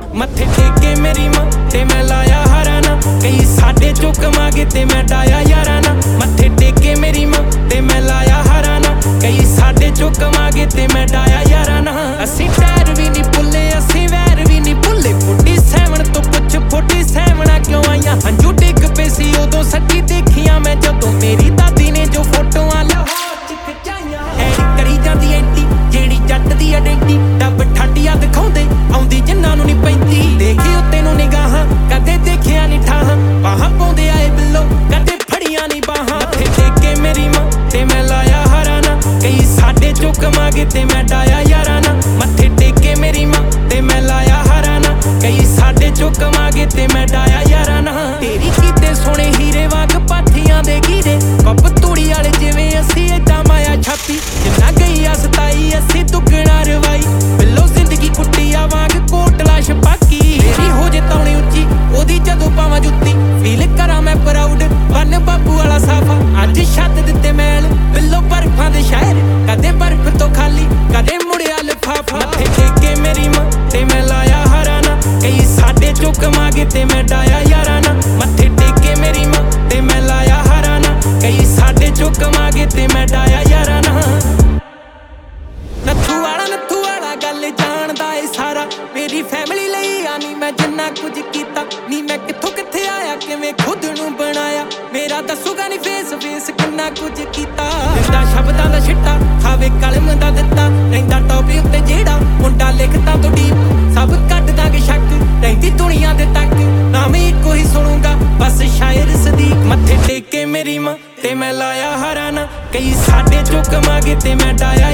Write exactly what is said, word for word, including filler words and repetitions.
मत्थे टेके मेरी मां ते मैं लाया हराना कई साडे चो कमा के ते मैं डाया याराना मत्थे टेके मेरी मां ते मैं लाया हराना कई साडे चो कमा के ते मैं डाया याराना असी टैर भी नहीं भुल्ले असी वैर भी नहीं भुल्ले फोर्टी सैवन तो पुछ फोर्टी सैवना क्यों आईयां हंजू डिग पे सी उदों सच्ची देखियां मैं जदों मेरी दादी ने जो फोटोआं लाहौर च खिचाइयां ऐडी करी जांदी एंटी जेड़ी जट दी आइडेंटी डब ठाटिया दिखाउंदे आउंदी जिन्हां नूं नहीं पैंदी देखी उत्ते नूं निगाहां कदे देखिया नहीं ठाहां बाहां पाउंदे आए बिल्लो कदे फड़ियां नहीं बाहां मत्थे टेके मेरी मां ते मैं लाया हराना कई साडे चो कमा के ते मैं डाया याराना मत्थे टेके मेरी मां ते मैं लाया हराना कई साडे चो कमा के ते मैं डाया याराना तेरी कीते सोने हीरे वांग पाथियां दे कीरे कप तूड़ी वाले जिवें असी एदां माया छाती जिन्ना गई आ सताई असी दुगना रवाई बिल्लो जिंदगी कुट्टिया वांग कोटला छपाकी मेरी हो जे तौणी उच्ची ओदी जदों पावां जुत्ती फील करा मैं प्राउड बन बाबू वाला साफा अज छत दित्ते मैल बिल्लो बर्फां दे शहर कदे बर्फ तो खाली कदे मुड़िया लिफाफा मत्थे टेके मेरी मां ते मैं लाया हराना कई साडे चो कमा के ते मैं डाया याराना मत्थे टेके मेरी मां ते मैं लाया हराना कई साडे चो कमा के ते मैं डाया याराना नत्थू वाला नत्थू वाला गल जानदा ए सारा मेरी फैमिली लई आनी मैं जिन्ना कुछ कीता नी मैं कित्थों कित्थे आया किवें खुद नूं बनाया मेरा दसूगा नहीं फेस फेस किन्ना कुछ कीता दिंदा शब्दां दा छिट्टा खावे कलम दा दित्ता रहिंदा टॉपी उत्ते जेड़ा मुंडा लिखदा तो डीप सब कट दांगे शक रहिंदी दुनिया दे तक नाम इक्को ही सुनूंगा बस शायर सदीक मत्थे टेके मेरी मां ते मैं लाया हराना कई साडे चो कमा के ते मैं डाया